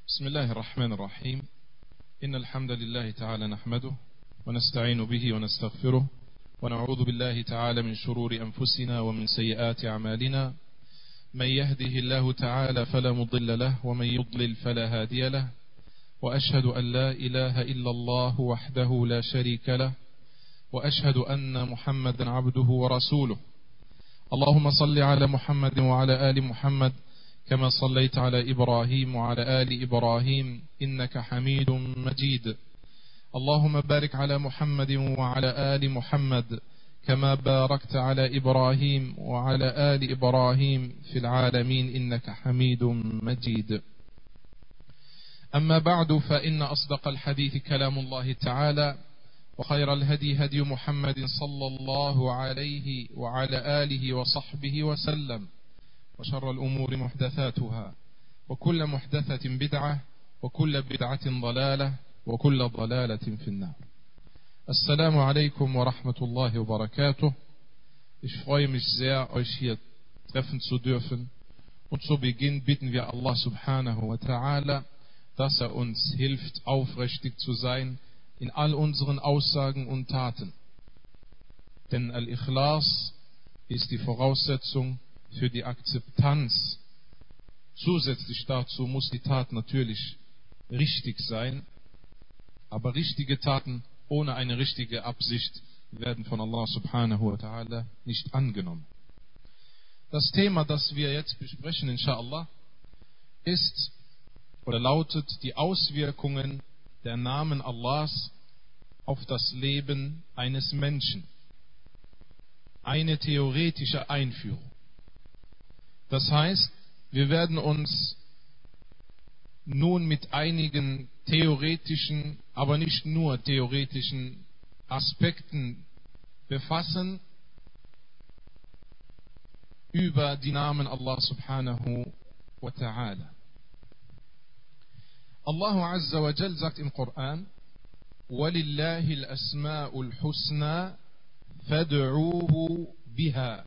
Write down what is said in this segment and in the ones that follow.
بسم الله الرحمن الرحيم إن الحمد لله تعالى نحمده ونستعين به ونستغفره ونعوذ بالله تعالى من شرور أنفسنا ومن سيئات أعمالنا من يهده الله تعالى فلا مضل له ومن يضلل فلا هادي له وأشهد أن لا إله إلا الله وحده لا شريك له وأشهد أن محمدا عبده ورسوله اللهم صل على محمد وعلى آل محمد كما صليت على إبراهيم وعلى آل إبراهيم إنك حميد مجيد اللهم بارك على محمد وعلى آل محمد كما باركت على إبراهيم وعلى آل إبراهيم في العالمين إنك حميد مجيد أما بعد فإن أصدق الحديث كلام الله تعالى وخير الهدي هدي محمد صلى الله عليه وعلى آله وصحبه وسلم وشر الأمور محدثاتها وكل محدثة بدعة وكل بدعة ضلالة وكل ضلالة في النار. Assalamu alaikum wa rahmatullahi wa barakatuh. Ich freue mich sehr, euch hier treffen zu dürfen. Und zu Beginn bitten wir Allah subhanahu wa ta'ala, dass er uns hilft, aufrichtig zu sein in all unseren Aussagen und Taten. Denn Al-Ikhlas ist die Voraussetzung für die Akzeptanz. Zusätzlich dazu muss die Tat natürlich richtig sein, aber richtige Taten ohne eine richtige Absicht werden von Allah subhanahu wa ta'ala nicht angenommen. Das Thema, das wir jetzt besprechen, inshallah, ist oder lautet die Auswirkungen der Namen Allahs auf das Leben eines Menschen. Eine theoretische Einführung. Das heißt, wir werden uns nun mit einigen theoretischen, aber nicht nur theoretischen Aspekten befassen über die Namen Allah subhanahu wa ta'ala. Allah azza wa jal sagt im Koran: وَلِلَّهِ الْأَسْمَاءُ الْحُسْنَى فَادْعُوهُ بِهَا.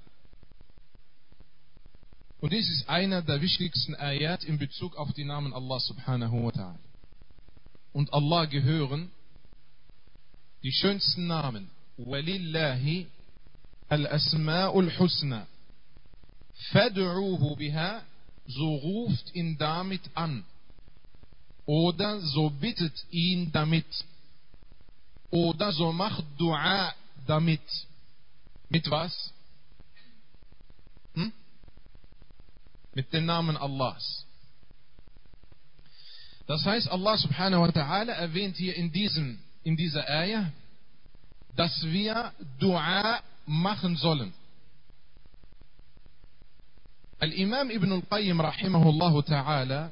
Und dies ist einer der wichtigsten Ayat in Bezug auf die Namen Allah subhanahu wa ta'ala. Und Allah gehören die schönsten Namen. وَلِلَّهِ الْأَسْمَاءُ الْحُسْنَى فَادْعُوهُ بِهَا. So ruft ihn damit an. Oder so bittet ihn damit. Oder so macht Dua damit. Mit was? Mit den Namen Allahs. Das heißt, Allah subhanahu wa ta'ala erwähnt hier in dieser Ayah, dass wir Dua machen sollen. Al-Imam Ibn al-Qayyim rahimahullahu ta'ala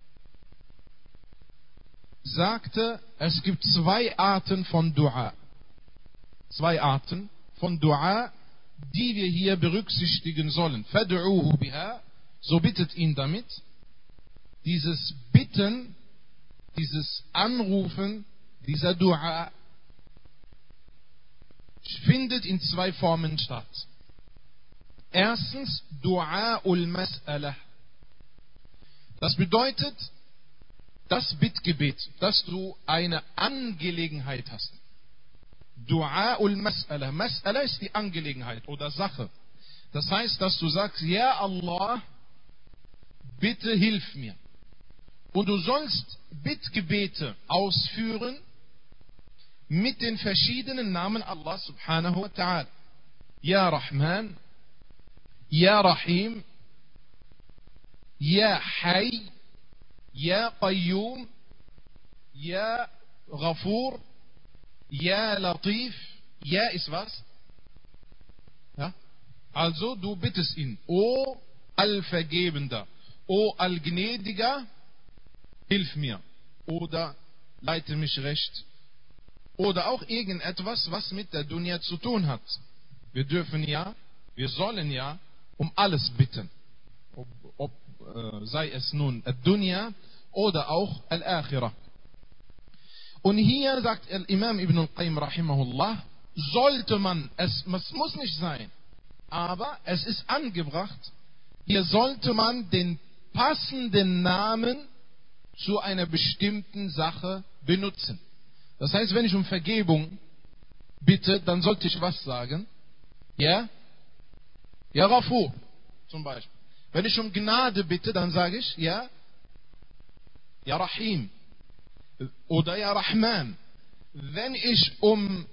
sagte, es gibt zwei Arten von Dua. Zwei Arten von Dua, die wir hier berücksichtigen sollen. Fad'uhu biha. So bittet ihn damit. Dieses Bitten, dieses Anrufen, dieser Dua findet in zwei Formen statt. Erstens Du'aul Mas'alah. Das bedeutet das Bittgebet, dass du eine Angelegenheit hast. Du'aul Mas'alah. Mas'alah ist die Angelegenheit oder Sache. Das heißt, dass du sagst: Ja Allah, bitte hilf mir. Und du sollst Bittgebete ausführen mit den verschiedenen Namen Allah subhanahu wa ta'ala. Ya Rahman, Ya Rahim, Ya Hay, Ya Qayyum, Ya Ghafur, Ya Latif. Ja ist was? Ja? Also du bittest ihn: O Allvergebender, O Allgnädiger, hilf mir oder leite mich recht. Oder auch irgendetwas, was mit der Dunya zu tun hat. Wir sollen ja um alles bitten. Sei es nun Ad-Dunya oder auch Al-Akhirah. Und hier sagt Imam Ibn al-Qayyim rahimahullah, sollte man, es muss nicht sein, aber es ist angebracht, hier sollte man den passenden Namen zu einer bestimmten Sache benutzen. Das heißt, wenn ich um Vergebung bitte, dann sollte ich was sagen? Ja? Ja, Rafu, zum Beispiel. Wenn ich um Gnade bitte, dann sage ich, ja? Ja, Rahim. Oder ja, Rahman. Wenn ich um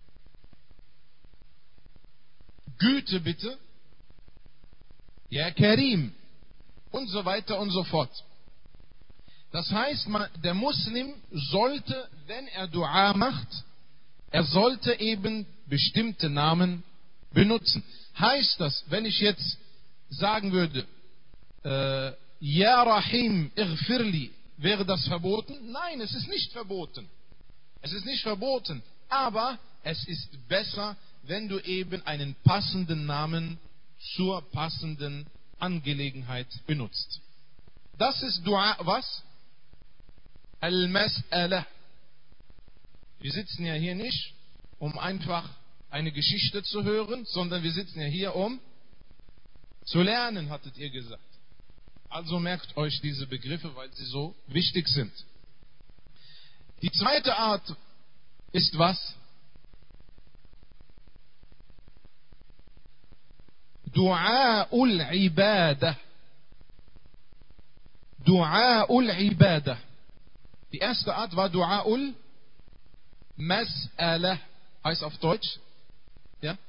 Güte bitte, ja, Karim. Und so weiter und so fort. Das heißt, der Muslim sollte, wenn er Dua macht, er sollte eben bestimmte Namen benutzen. Heißt das, wenn ich jetzt sagen würde, Ya Rahim, Ighfirli, wäre das verboten? Nein, es ist nicht verboten. Es ist nicht verboten. Aber es ist besser, wenn du eben einen passenden Namen zur passenden Angelegenheit benutzt. Das ist Dua, was? Al-Mas'alah. Wir sitzen ja hier nicht, um einfach eine Geschichte zu hören, sondern wir sitzen ja hier, um zu lernen, hattet ihr gesagt. Also merkt euch diese Begriffe, weil sie so wichtig sind. Die zweite Art ist was? Du'a'ul Ibadah. Du'a'ul Ibadah. Die erste Art war Du'a'ul Mas'alah. Heißt auf Deutsch, ja?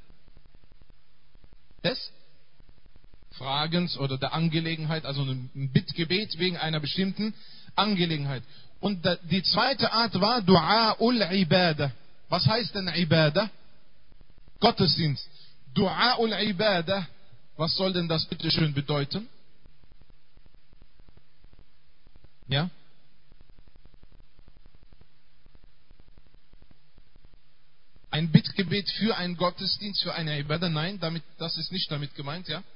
Des Fragens oder der Angelegenheit, also ein Bittgebet wegen einer bestimmten Angelegenheit. Und die zweite Art war Du'a'ul Ibadah. Was heißt denn Ibadah? Gottesdienst. Du'a'ul Ibadah. Was soll denn das bitte schön bedeuten? Ja? Ein Bittgebet für einen Gottesdienst, für eine Ibadah? Nein, das ist nicht damit gemeint, ja?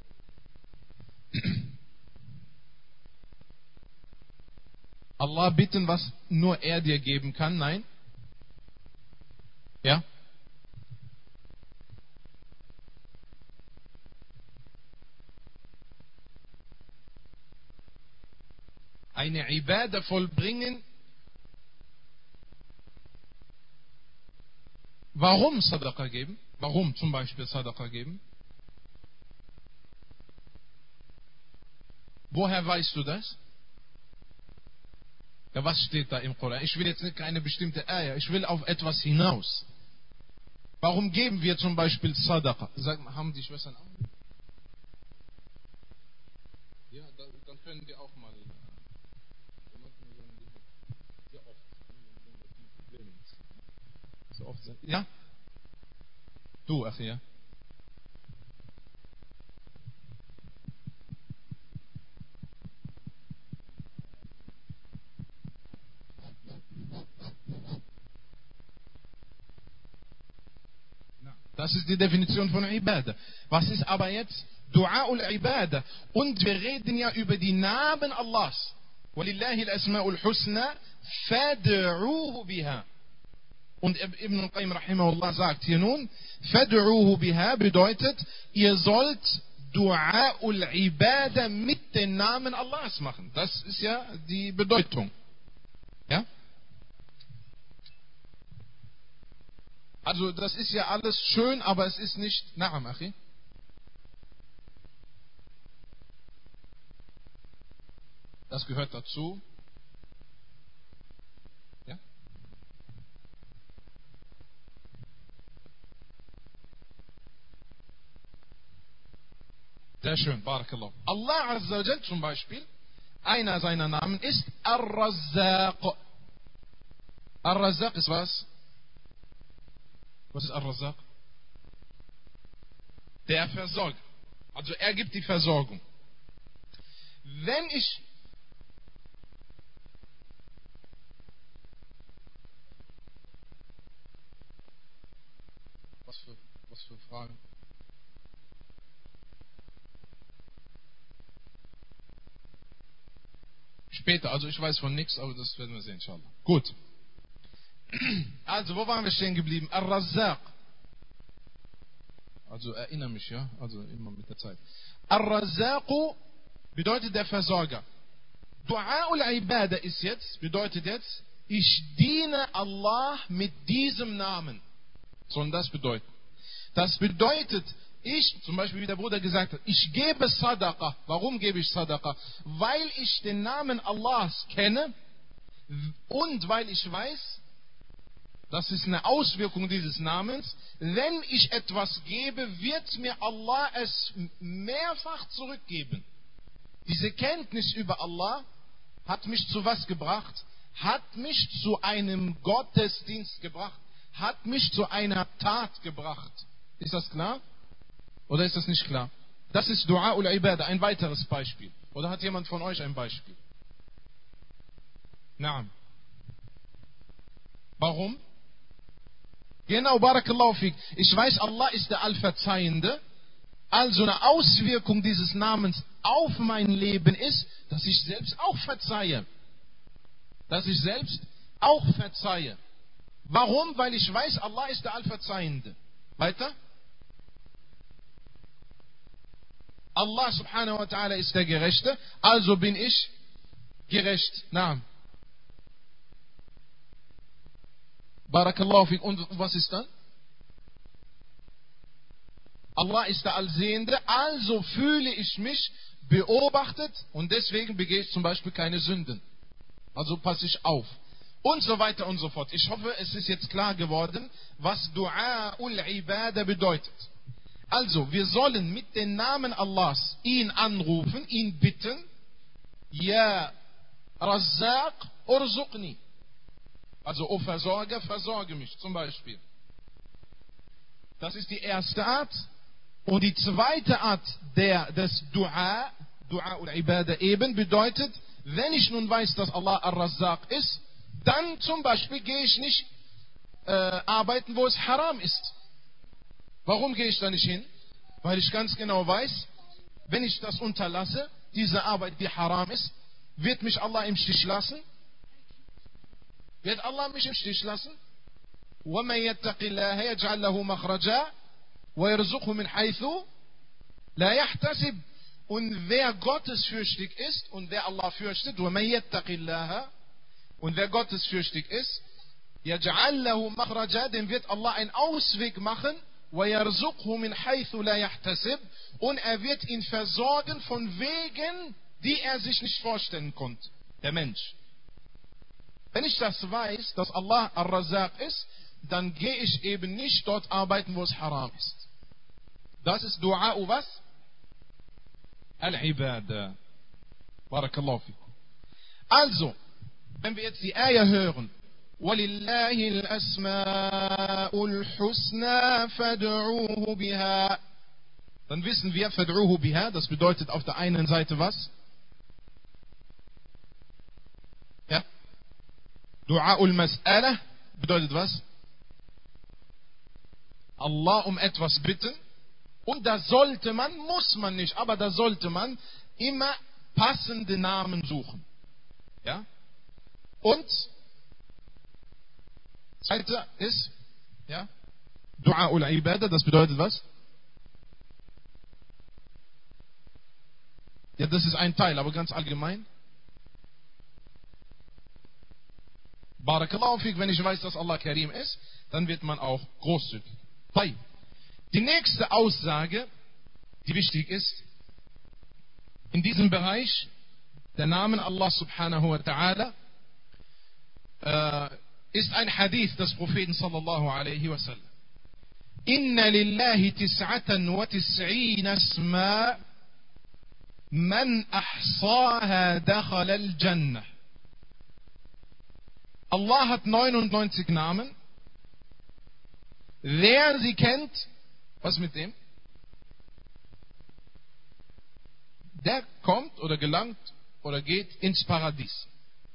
Allah bitten, was nur er dir geben kann? Nein? Ja? Eine Ibadah vollbringen. Warum Sadaqa geben? Warum zum Beispiel Sadaqa geben? Woher weißt du das? Ja, was steht da im Koran? Ich will jetzt nicht keine bestimmte Ayah, ich will auf etwas hinaus. Warum geben wir zum Beispiel Sadaqa? Haben die Schwestern auch? Ja, dann können wir auch mal. Sehr oft. So oft sind. Ja? Du, ach ja. Das ist die Definition von Ibadah. Was ist aber jetzt Du'a'ul Ibadah? Und wir reden ja über die Namen Allahs. وَلِلَّهِ الْأَسْمَاءُ الْحُسْنَى فَادْعُوهُ بِهَا. Und Ibn al-Qayyim rahimahullah sagt hier nun, فَادْعُوهُ بِهَا bedeutet, ihr sollt Du'a'ul Ibadah mit den Namen Allahs machen. Das ist ja die Bedeutung. Ja? Also das ist ja alles schön, aber es ist nicht Na'am, Achi. Das gehört dazu. Ja? Sehr schön, Barakallah. Allah Azza wa Jal zum Beispiel, einer seiner Namen ist Ar-Razzaq. Ar-Razzaq ist was? Was ist Ar-Razzaq? Der Versorger. Also er gibt die Versorgung. Wenn ich was für Fragen? Später, also ich weiß von nichts, aber das werden wir sehen, inshallah. Gut. Also, wo waren wir stehen geblieben? Ar-Razzaq. Also erinnere mich, ja, also immer mit der Zeit. Ar-Razzaq bedeutet der Versorger. Dua ul-Ibadah bedeutet jetzt, ich diene Allah mit diesem Namen. So, und das bedeutet. Das bedeutet, ich, zum Beispiel wie der Bruder gesagt hat, ich gebe Sadaqa. Warum gebe ich Sadaqa? Weil ich den Namen Allahs kenne und weil ich weiß, das ist eine Auswirkung dieses Namens, wenn ich etwas gebe, wird mir Allah es mehrfach zurückgeben. Diese Kenntnis über Allah hat mich zu was gebracht? Hat mich zu einem Gottesdienst gebracht. Hat mich zu einer Tat gebracht. Ist das klar? Oder ist das nicht klar? Das ist Dua ul-Ibadah, ein weiteres Beispiel. Oder hat jemand von euch ein Beispiel? Naam. Warum? Genau, Barakallahu fik. Ich weiß, Allah ist der Allverzeihende. Also eine Auswirkung dieses Namens auf mein Leben ist, dass ich selbst auch verzeihe. Dass ich selbst auch verzeihe. Warum? Weil ich weiß, Allah ist der Allverzeihende. Weiter? Allah subhanahu wa ta'ala ist der Gerechte, also bin ich gerecht. Naam. Barakallahu fik. Und was ist dann? Allah ist der Allsehende, also fühle ich mich beobachtet und deswegen begehe ich zum Beispiel keine Sünden. Also passe ich auf. Und so weiter und so fort. Ich hoffe, es ist jetzt klar geworden, was Dua ul-Ibadah bedeutet. Also, wir sollen mit den Namen Allahs ihn anrufen, ihn bitten, Ja Razzaq urzuqni. Also, O Versorger, versorge mich, zum Beispiel. Das ist die erste Art. Und die zweite Art des Dua ul-Ibadah eben bedeutet, wenn ich nun weiß, dass Allah Ar-Razzaq ist, dann zum Beispiel gehe ich nicht arbeiten, wo es haram ist. Warum gehe ich da nicht hin? Weil ich ganz genau weiß, wenn ich das unterlasse, diese Arbeit, die haram ist, wird mich Allah im Stich lassen? Wird Allah mich im Stich lassen? وَمَنْ يَتَّقِ اللَّهَ يَجْعَلْ لَهُ مَخْرَجًا وَيَرْزُقْهُ مِنْ حَيْثُ لَا يَحْتَسِبْ. Und wer gottesfürchtig ist und wer Allah fürchtet, وَمَنْ يَتَّقِ اللَّهَ, und wer gottesfürchtig ist, يَجْعَلْ لَهُ مَخْرَجًا, dem wird Allah einen Ausweg machen, وَيَرْزُقْهُ مِنْ حَيْثُ لَا يَحْتَسِبْ, und er wird ihn versorgen von Wegen, die er sich nicht vorstellen konnte, der Mensch. Wenn ich das weiß, dass Allah Ar-Razzaq ist, dann gehe ich eben nicht dort arbeiten, wo es haram ist. Das ist Dua was? Al-Ibadah. Barakallahu fikum. Also, wenn wir jetzt die Ayah hören, وَلِلَّهِ الْأَسْمَاءُ الْحُسْنَى فَادْعُوهُ بِهَا, dann wissen wir, فَادْعُوهُ بِهَا, das bedeutet auf der einen Seite was? Ja? Dua ul-Mas'ala bedeutet was? Allah um etwas bitten. Und da sollte man, muss man nicht, aber da sollte man immer passende Namen suchen. Ja? Und zweite ist, ja, Dua ul-Ibadah, das bedeutet was? Ja, das ist ein Teil, aber ganz allgemein. Barakallahu fik, wenn ich weiß, dass Allah Karim ist, dann wird man auch großzügig. Die nächste Aussage, die wichtig ist, in diesem Bereich, der Namen Allah subhanahu wa ta'ala, ist ein Hadith des Propheten sallallahu alaihi wasallam. Inna lillahi tis'atan wa tis'ina asma, man ahsaha dakhala al-Jannah. Allah hat 99 Namen. Wer sie kennt, was mit dem? Der kommt oder gelangt oder geht ins Paradies.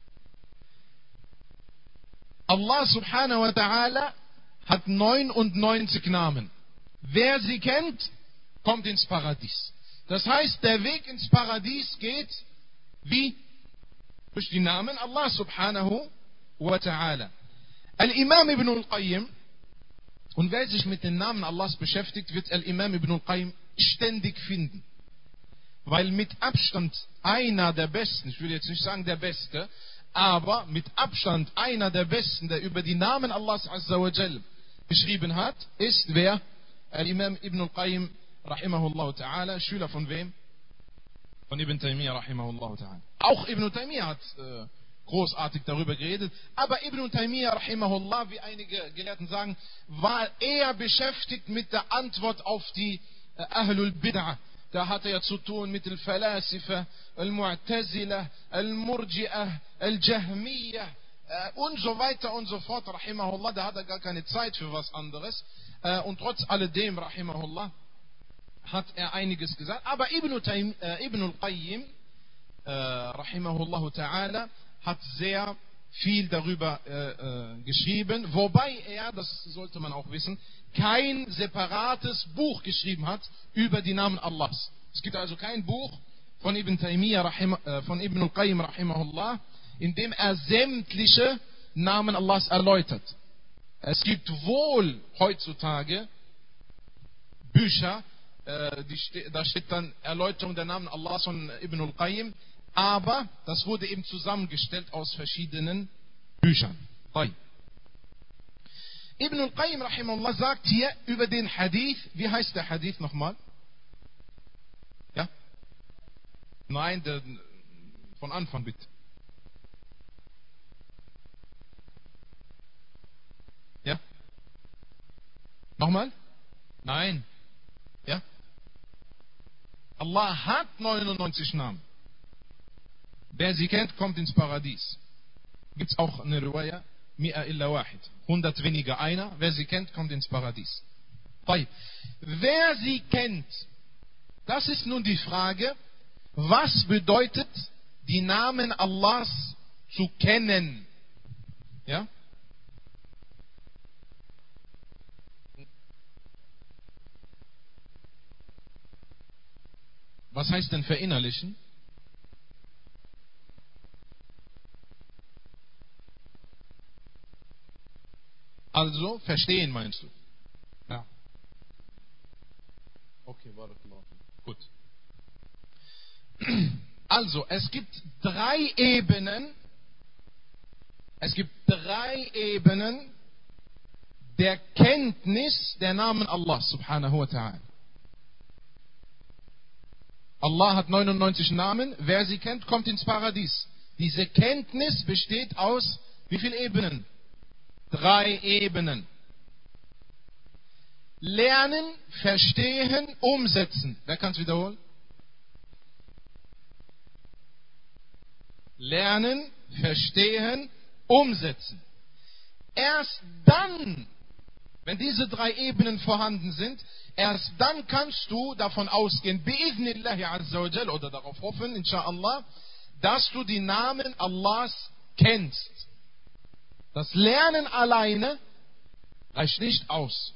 Allah subhanahu wa ta'ala hat 99 Namen. Wer sie kennt, kommt ins Paradies. Das heißt, der Weg ins Paradies geht wie? Durch die Namen Allah subhanahu wa ta'ala. Al-Imam Ibn al-Qayyim, und wer sich mit den Namen Allahs beschäftigt, wird Al-Imam Ibn al-Qayyim ständig finden. weil mit Abstand einer der Besten, ich will jetzt nicht sagen der Beste, aber mit Abstand einer der Besten, der über die Namen Allahs Azza wa Jal geschrieben hat, ist wer? Al-Imam Ibn al-Qayyim rahimahullah ta'ala. Schüler von wem? Von Ibn Taymiyyah rahimahullah ta'ala. Auch Ibn Taymiyyah hat großartig darüber geredet, aber Ibn Taymiyyah rahimahullah, wie einige Gelehrten sagen, war eher beschäftigt mit der Antwort auf die Ahlul Bid'ah. Da hat er ja zu tun mit Al-Falasifa, Al-Mu'tazila, Al-Murji'ah, Al-Jahmiyyah und so weiter und so fort, rahimahullah. Da hat er gar keine Zeit für was anderes. Und trotz alledem, rahimahullah, hat er einiges gesagt. Aber Ibn al-Qayyim, rahimahullah ta'ala, hat sehr viel darüber geschrieben, wobei er, das sollte man auch wissen, kein separates Buch geschrieben hat über die Namen Allahs. Es gibt also kein Buch von Ibn Taymiyyah, von Ibn al-Qayyim rahimahullah, in dem er sämtliche Namen Allahs erläutert. Es gibt wohl heutzutage Bücher, da steht dann Erläuterung der Namen Allahs von Ibn al-Qayyim, aber das wurde eben zusammengestellt aus verschiedenen Büchern. Ibn al-Qayyim rahimahullah sagt hier über den Hadith, wie heißt der Hadith nochmal? Ja? Nein, von Anfang bitte. Ja? Nochmal? Nein. Ja? Allah hat 99 Namen. Wer sie kennt, kommt ins Paradies. Gibt es auch eine Riwaya? Mi'a illa wahid. 100 weniger einer. Wer sie kennt, kommt ins Paradies. Wer sie kennt, das ist nun die Frage, was bedeutet, die Namen Allahs zu kennen? Ja? Was heißt denn verinnerlichen? Also, verstehen meinst du? Ja. Okay, barakallahu. Gut. Also, es gibt drei Ebenen. Es gibt drei Ebenen der Kenntnis der Namen Allah subhanahu wa ta'ala. Allah hat 99 Namen. Wer sie kennt, kommt ins Paradies. Diese Kenntnis besteht aus wie vielen Ebenen? Drei Ebenen. Lernen, verstehen, umsetzen. Wer kann es wiederholen? Lernen, verstehen, umsetzen. Erst dann, wenn diese drei Ebenen vorhanden sind, erst dann kannst du davon ausgehen, bi'idhnillahi azza wa jal, oder darauf hoffen, inshallah, dass du die Namen Allahs kennst. Das Lernen alleine reicht nicht aus.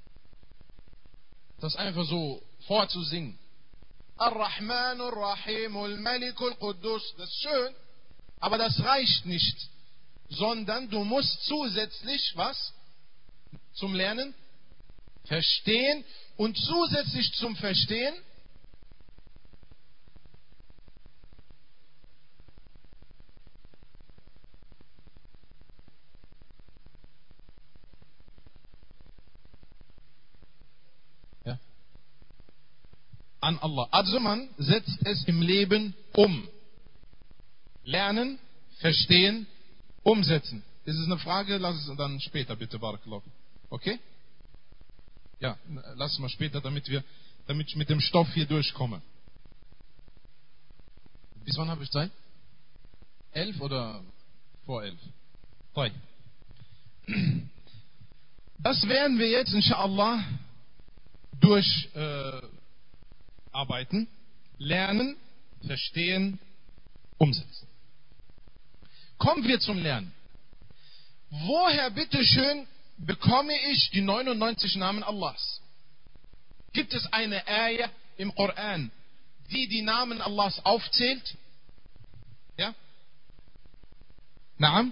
Das einfach so vorzusingen. Ar-Rahman, Ar-Rahim, Al-Malik, Al-Quddus, das ist schön, aber das reicht nicht. Sondern du musst zusätzlich was zum Lernen? Verstehen. Und zusätzlich zum Verstehen an Allah. Also man setzt es im Leben um. Lernen, verstehen, umsetzen. Ist es eine Frage? Lass es dann später bitte, Barakallahu. Okay? Ja, lass es mal später, damit ich mit dem Stoff hier durchkomme. Bis wann habe ich Zeit? 11 oder vor 11? Toll. Das werden wir jetzt, inshallah, durcharbeiten, lernen, verstehen, umsetzen. Kommen wir zum Lernen. Woher bitteschön bekomme ich die 99 Namen Allahs? Gibt es eine Ayah im Koran, die die Namen Allahs aufzählt? Ja? Naam?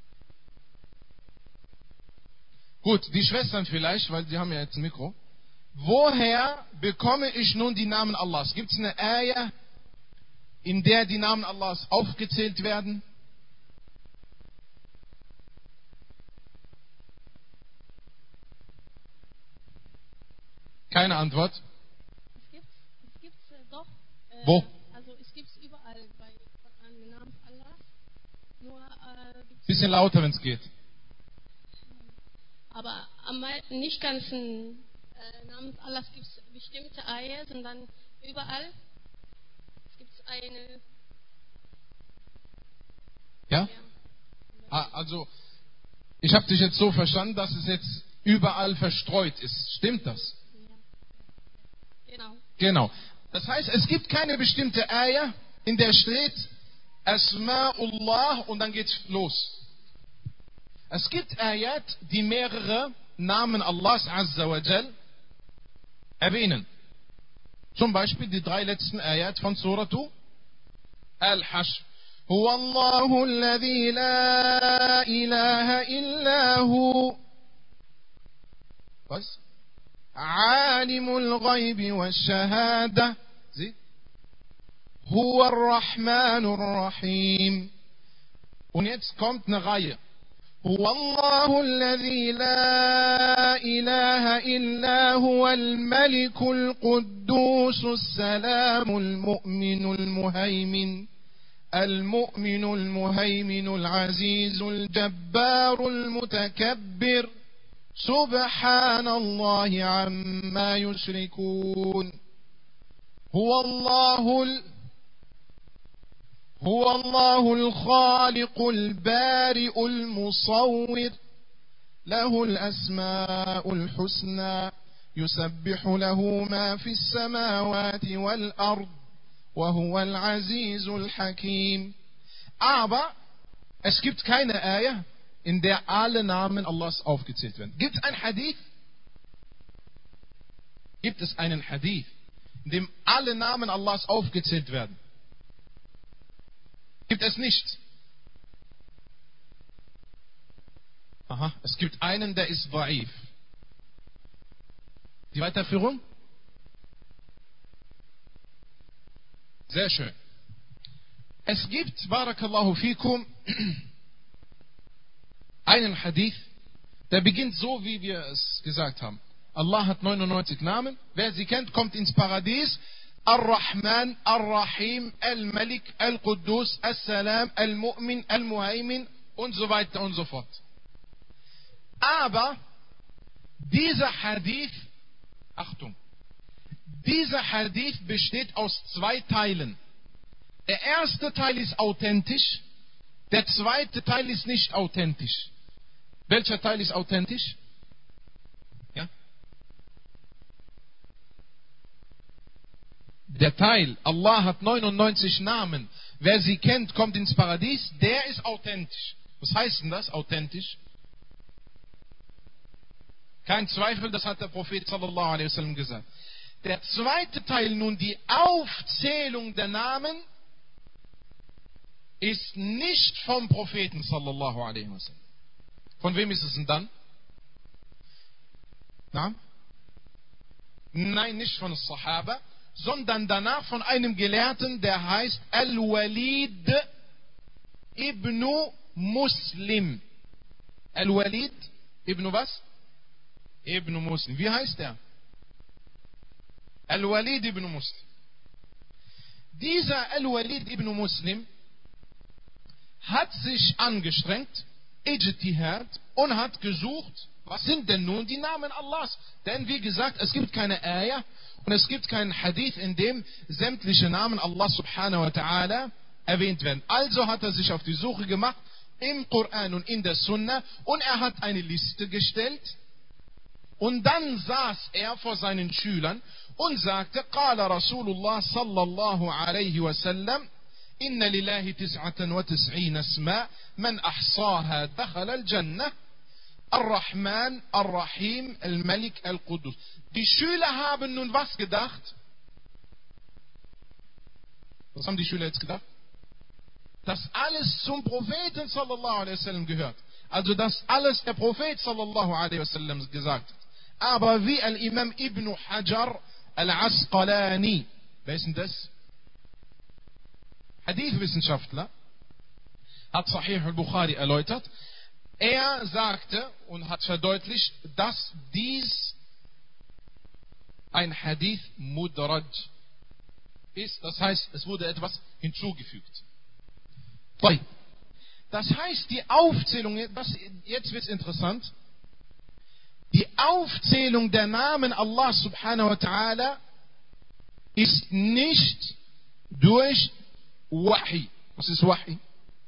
Gut, die Schwestern vielleicht, weil sie haben ja jetzt ein Mikro. woher bekomme ich nun die Namen Allahs? Gibt es eine Ayah, in der die Namen Allahs aufgezählt werden? Keine Antwort. Es gibt doch. Wo? Also es gibt es überall bei den Namen Allahs. Nur Bisschen lauter, wenn es geht. aber nicht ganzen Namen Allahs gibt es bestimmte Ayah, sondern überall. Es gibt eine. Ja? Also, ich habe dich jetzt so verstanden, dass es jetzt überall verstreut ist. Stimmt das? Genau. Genau. Das heißt, es gibt keine bestimmte Ayah, in der steht Asma'ullah und dann geht's los. Es gibt Ayat, die mehrere Namen Allahs Azza wa Jal erwähnen. Zum Beispiel die 3 letzten Ayat von Suratu Al-Hashr. هو الله الذي لا إله إلا هو was? عالم الغيب والشهادة هو الرحمن الرحيم. Und jetzt kommt eine Reihe. هو الله الذي لا إله إلا هو الملك القدوس السلام المؤمن المهيمن العزيز الجبار المتكبر سبحان الله عما يشركون. هو الله الخالق البارئ المصور له الأسماء الحسنى يسبح له ما في السماوات والأرض وهو العزيز الحكيم. Aber es gibt keine Ayah, in der alle Namen Allahs aufgezählt werden. Gibt es ein Hadith? Gibt es einen Hadith, in dem alle Namen Allahs aufgezählt werden? Gibt es nicht. Aha, es gibt einen, der ist da'if. Die Weiterführung? Sehr schön. Es gibt, Barakallahu fikum, einen Hadith, der beginnt so, wie wir es gesagt haben. Allah hat 99 Namen. Wer sie kennt, kommt ins Paradies. Ar-Rahman, Ar-Rahim, Al-Malik, Al-Quddus, Al-Salam, Al-Mu'min, Al-Muhaymin und so weiter und so fort. Aber dieser Hadith, Achtung, dieser Hadith besteht aus 2 Teilen. Der erste Teil ist authentisch, der zweite Teil ist nicht authentisch. Welcher Teil ist authentisch? Ja? Der Teil, Allah hat 99 Namen. Wer sie kennt, kommt ins Paradies. Der ist authentisch. Was heißt denn das, authentisch? Kein Zweifel, das hat der Prophet sallallahu alaihi wasallam gesagt. Der zweite Teil nun, die Aufzählung der Namen, ist nicht vom Propheten sallallahu alaihi wasallam. Von wem ist es denn dann? Na? Nein, nicht von den Sahaba, sondern danach von einem Gelehrten, der heißt Al-Walid ibn Muslim. Al-Walid ibn was? Ibn Muslim. Wie heißt er? Al-Walid ibn Muslim. Dieser Al-Walid ibn Muslim hat sich angestrengt, Ijtihad, und hat gesucht, was sind denn nun die Namen Allahs? Denn wie gesagt, es gibt keine Ayah und es gibt keinen Hadith, in dem sämtliche Namen Allah subhanahu wa ta'ala erwähnt werden. Also hat er sich auf die Suche gemacht im Koran und in der Sunna und er hat eine Liste gestellt und dann saß er vor seinen Schülern und sagte, Qala Rasulullah sallallahu alaihi wasallam, Inna lillahi 99 asma, man ahsaha dakhala al-Jannah, Ar-Rahman, Ar-Rahim, Al-Malik, Al-Quddus. Die Schüler haben nun was gedacht? Was haben die Schüler jetzt gedacht? Dass alles zum Propheten sallallahu alaihi wasallam gehört. Also dass alles der Prophet sallallahu alaihi wasallam gesagt hat. aber wie Al-Imam Ibn Hajar Al-Asqalani, wer ist denn das? Hadith-Wissenschaftler, hat Sahih al-Bukhari erläutert. Er sagte und hat verdeutlicht, dass dies ein Hadith Mudraj ist. Das heißt, es wurde etwas hinzugefügt. Das heißt, die Aufzählung, jetzt wird es interessant, die Aufzählung der Namen Allah subhanahu wa ta'ala ist nicht durch Wahi. Was ist Wahi?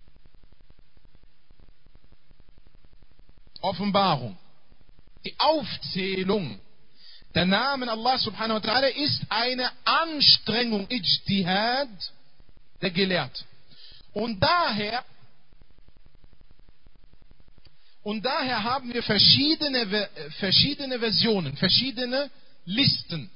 Offenbarung. Die Aufzählung der Namen Allah subhanahu wa ta'ala ist eine Anstrengung, Ijtihad, der Gelehrten. Und daher haben wir verschiedene Versionen, verschiedene Listen.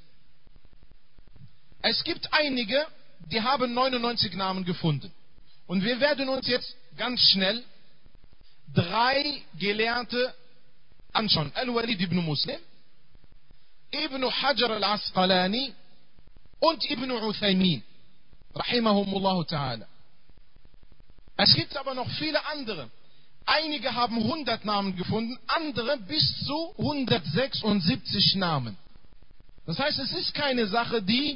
Es gibt einige, die haben 99 Namen gefunden. Und wir werden uns jetzt ganz schnell 3 Gelehrte anschauen. Al-Walid ibn Muslim, Ibn Hajar al-Asqalani und Ibn Uthaymin, rahimahumullahu ta'ala. Es gibt aber noch viele andere. Einige haben 100 Namen gefunden, andere bis zu 176 Namen. Das heißt, es ist keine Sache, die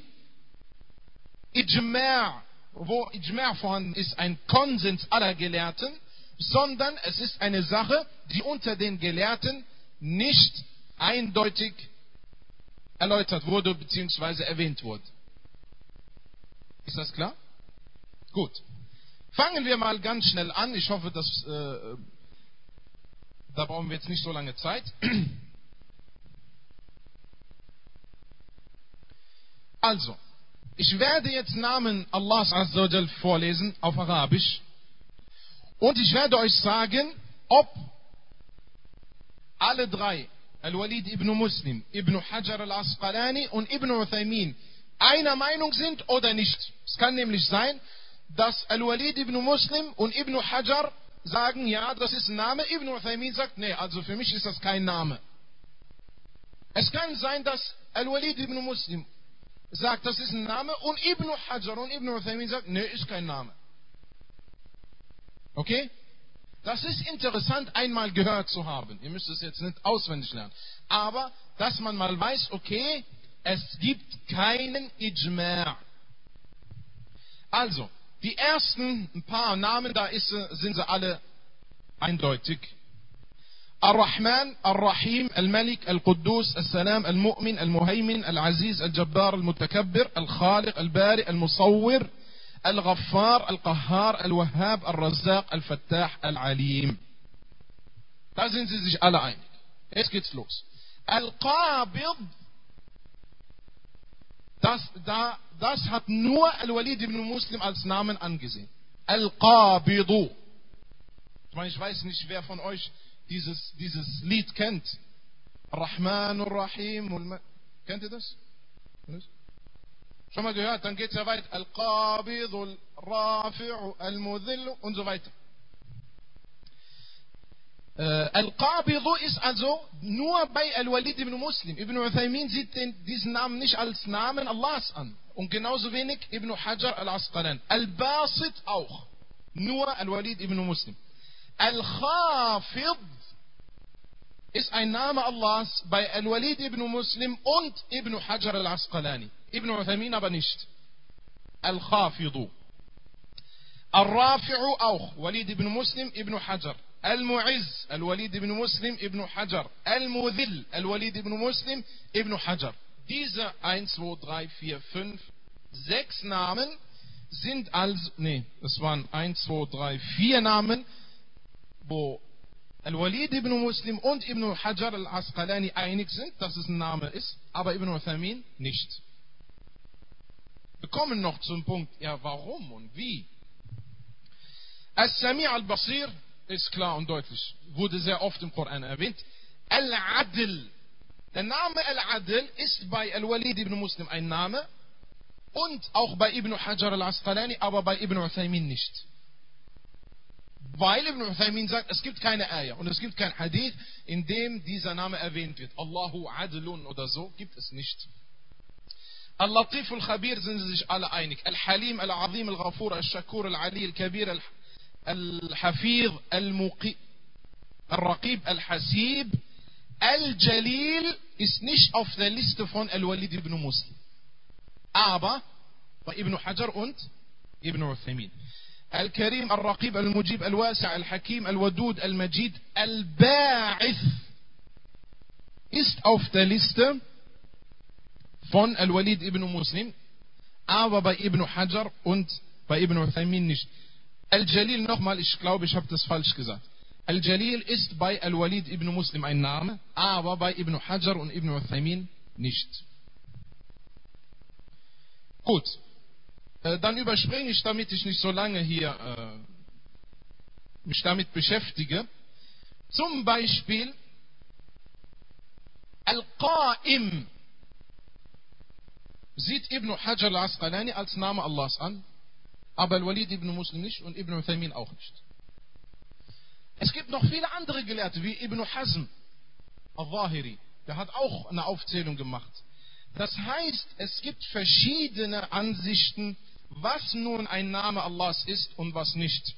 wo Ijma' vorhanden ist, ein Konsens aller Gelehrten, sondern es ist eine Sache, die unter den Gelehrten nicht eindeutig erläutert wurde bzw. erwähnt wurde. Ist das klar? Gut. Fangen wir mal ganz schnell an. Ich hoffe, da brauchen wir jetzt nicht so lange Zeit. Also, ich werde jetzt Namen Allahs Azza wa Jal vorlesen auf Arabisch. Und ich werde euch sagen, ob alle 3, Al-Walid ibn Muslim, Ibn Hajar al-Asqalani und Ibn Uthaymin, einer Meinung sind oder nicht. Es kann nämlich sein, dass Al-Walid ibn Muslim und Ibn Hajar sagen, ja, das ist ein Name. Ibn Uthaymin sagt, nee, also für mich ist das kein Name. Es kann sein, dass Al-Walid ibn Muslim sagt, das ist ein Name, und Ibn Hajar und Ibn Uthaymin sagt, nee, ist kein Name. Okay? Das ist interessant, einmal gehört zu haben. Ihr müsst es jetzt nicht auswendig lernen. Aber, dass man mal weiß, okay, es gibt keinen Ijma'. Also, die ersten ein paar Namen, sind sie alle eindeutig. Ar-Rahman, Ar-Rahim, Al-Malik, Al-Quddus, Al-Salam, Al-Mu'min, Al-Muhaymin, Al-Aziz, Al-Jabbar, Al-Mutakabbir, Al-Khaliq, Al-Bari, Al-Musawwir, Al-Ghaffar, Al-Qahhar, Al-Wahhab, Al-Razzaq, Al-Fattah, Al-Alim. Da sind sie sich alle einig. Jetzt geht's los. Al-Qabid, das hat nur Al-Walid ibn Muslim als Namen angesehen. Al-Qabidu. Ich weiß nicht, wer von euch dieses Lied kennt. Rahman Rahim. Kennt ihr das? Schon mal gehört? Dann geht es ja weiter. Al-Qabidu, Al-Rafi'u, Al-Mudhillu und so weiter. Al-Qabidu ist also nur bei Al-Walid ibn Muslim. Ibn Uthaymin sieht diesen Namen nicht als Namen Allahs an. Und genauso wenig Ibn Hajar al-Asqalani. Al-Basit auch. Nur Al-Walid ibn Muslim. Al-Khafid ist ein Name Allahs bei Al-Walid ibn Muslim und Ibn Hajar al-Asqalani. Ibn Uthaymin aber nicht. Al-Khafidu. Al-Rafi'u auch. Walid ibn Muslim, Ibn Hajar. Al-Mu'izz, Al-Walid ibn Muslim, Ibn Hajar. Al-Mudhill, Al-Walid ibn Muslim, Ibn Hajar. Diese 1, 2, 3, 4, 5, 6 Namen sind also, das waren 1, 2, 3, 4 Namen, wo Al-Walid ibn Muslim und Ibn Hajar al-Asqalani einig sind, dass es ein Name ist, aber Ibn Uthaymin nicht. Wir kommen noch zum Punkt, ja, warum und wie? As-Sami' al-Basir ist klar und deutlich, wurde sehr oft im Koran erwähnt. Al-Adl. Der Name Al-Adl ist bei Al-Walid ibn Muslim ein Name und auch bei Ibn Hajar al-Asqalani, aber bei Ibn Uthaymin nicht. Weil Ibn Uthaymin sagt, es gibt keine Ayah und es gibt kein Hadith, in dem dieser Name erwähnt wird. Allahu Adlun oder so, gibt es nicht. Al-Latif al-Khabir sind sie sich alle einig. Al-Halim, Al-Azim, Al-Ghafur, Al-Shakur, Al-Ali, Al-Kabir, Al-Hafir, Al-Raqib, Al-Hasib. Al-Jalil ist nicht auf der Liste von Al-Walid ibn Muslim. Aber bei Ibn Hajar und Ibn Uthaymin. Al-Karim, Al-Raqib, Al-Mujib, Al-Wasi', Al-Hakim, Al-Wadud, Al-Majid, Al-Ba'ith ist auf der Liste von Al-Walid ibn Muslim, aber bei Ibn Hajar und bei Ibn Uthaymin nicht. Al-Jalil, nochmal, ich glaube, ich habe das falsch gesagt. Al-Jalil ist bei Al-Walid ibn Muslim ein Name, aber bei Ibn Hajar und Ibn Uthaymin nicht. Gut. Dann überspringe ich, damit ich nicht so lange hier mich damit beschäftige. Zum Beispiel Al-Qa'im sieht Ibn Hajar al-Asqalani als Name Allahs an, aber Al-Walid ibn Muslim nicht und Ibn Uthaymin auch nicht. Es gibt noch viele andere Gelehrte, wie Ibn Hazm al-Zahiri, der hat auch eine Aufzählung gemacht. Das heißt, es gibt verschiedene Ansichten, was nun ein Name Allahs ist und was nicht.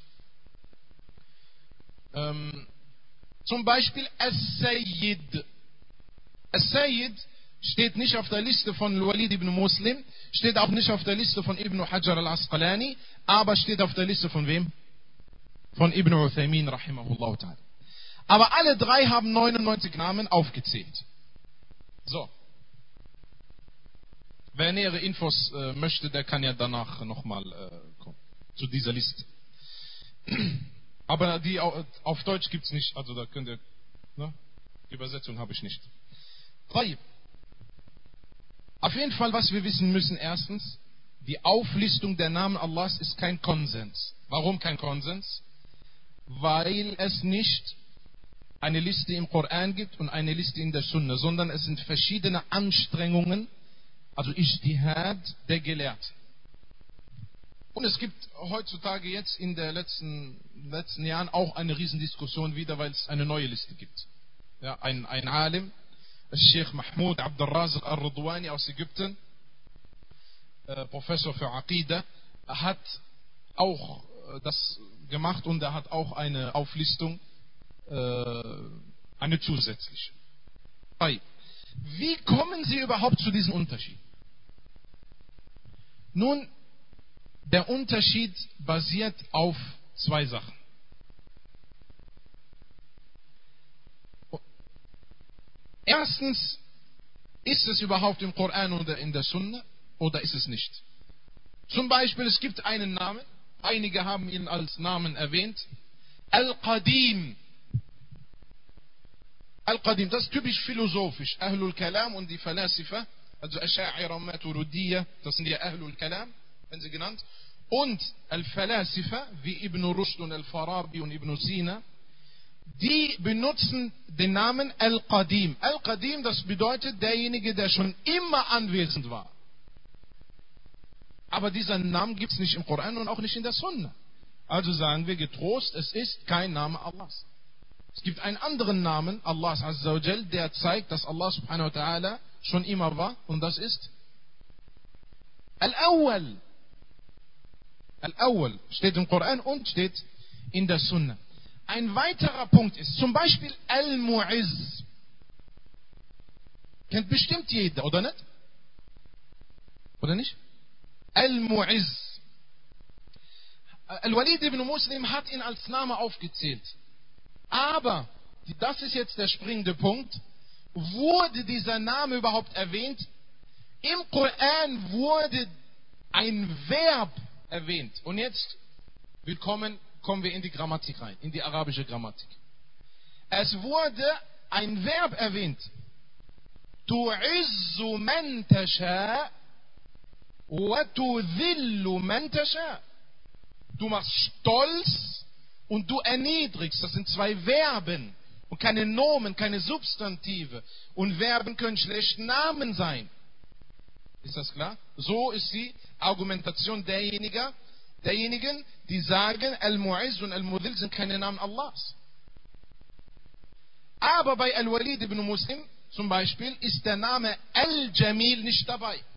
Zum Beispiel As-Sayyid. As-Sayyid steht nicht auf der Liste von Al-Walid ibn Muslim, steht auch nicht auf der Liste von Ibn Hajar al-Asqalani, aber steht auf der Liste von wem? Von Ibn Uthaymin rahimahullah ta'ala. Aber alle drei haben 99 Namen aufgezählt. So. Wer nähere Infos möchte, der kann ja danach nochmal kommen zu dieser Liste. Aber die auf Deutsch gibt es nicht, also da könnt ihr, ne? Die Übersetzung habe ich nicht. Auf jeden Fall, was wir wissen müssen, erstens, die Auflistung der Namen Allahs ist kein Konsens. Warum kein Konsens? Weil es nicht eine Liste im Koran gibt und eine Liste in der Sunna, sondern es sind verschiedene Anstrengungen, also Ijtihad der Gelehrten. Und es gibt heutzutage jetzt in den letzten Jahren auch eine Riesendiskussion wieder, weil es eine neue Liste gibt. Ja, ein Alim, Sheikh Mahmoud Abdul Raziq al-Ridwani aus Ägypten, Professor für Aqidah, hat auch das gemacht und er hat auch eine Auflistung, eine zusätzliche. Wie kommen Sie überhaupt zu diesem Unterschied? Nun, der Unterschied basiert auf zwei Sachen. Erstens, ist es überhaupt im Koran oder in der Sunna oder ist es nicht? Zum Beispiel, es gibt einen Namen, einige haben ihn als Namen erwähnt, Al-Qadim. Al-Qadim, das ist typisch philosophisch. Ahlul Kalam und die Falasifa, also Asha'ira und Maturidiyya, das sind ja Ahlul Kalam, wenn sie genannt. Und Al-Falasifa, wie Ibn Rushd und Al-Farabi und Ibn Sina, die benutzen den Namen Al-Qadim. Al-Qadim, das bedeutet derjenige, der schon immer anwesend war. Aber diesen Namen gibt es nicht im Koran und auch nicht in der Sunna. Also sagen wir getrost, es ist kein Name Allahs. Es gibt einen anderen Namen, Allahs Azza wa Jal, der zeigt, dass Allah subhanahu wa ta'ala schon immer war, und das ist Al-Awwal. Al-Awwal steht im Koran und steht in der Sunna. Ein weiterer Punkt ist zum Beispiel Al-Mu'izz. Kennt bestimmt jeder, oder nicht? Oder nicht? Al-Mu'izz. Al-Walid ibn Muslim hat ihn als Name aufgezählt. Aber, das ist jetzt der springende Punkt, wurde dieser Name überhaupt erwähnt? Im Koran wurde ein Verb erwähnt. Und jetzt kommen wir in die Grammatik rein, in die arabische Grammatik. Es wurde ein Verb erwähnt. Tu'izzu man tasha wa tudhillu man tasha. Du machst stolz und du erniedrigst. Das sind zwei Verben und keine Nomen, keine Substantive. Und Verben können schlecht Namen sein. Ist das klar? So ist die Argumentation derjenigen, derjenigen, die sagen, Al-Mu'izz und Al-Mudhill sind keine Namen Allahs. Aber bei Al-Walid ibn Muslim zum Beispiel ist der Name Al-Jamil nicht dabei.